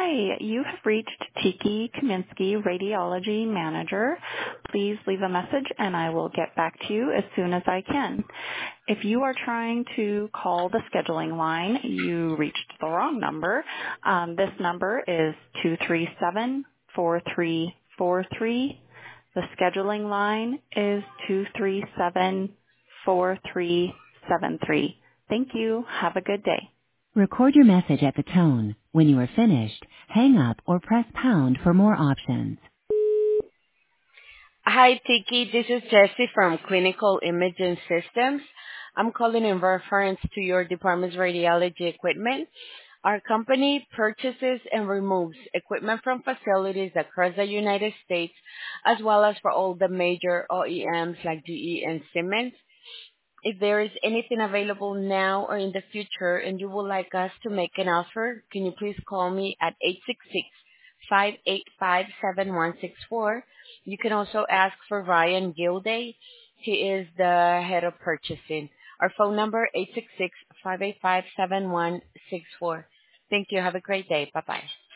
Hi, you have reached Tiki Kaminsky, Radiology Manager. Please leave a message and I will get back to you as soon as I can. If you are trying to call the scheduling line, you reached the wrong number. This number is 237-4343. The scheduling line is 237-4373. Thank you. Have a good day. Record your message at the tone. When you are finished, hang up or press pound for more options. Hi, Tiki. This is Jessie from Clinical Imaging Systems. I'm calling in reference to your department's radiology equipment. Our company purchases and removes equipment from facilities across the United States, as well as for all the major OEMs like GE and Siemens. If there is anything available now or in the future and you would like us to make an offer, can you please call me at 866-585-7164. You can also ask for Ryan Gilday. He is the head of purchasing. Our phone number, 866-585-7164. Thank you. Have a great day. Bye-bye.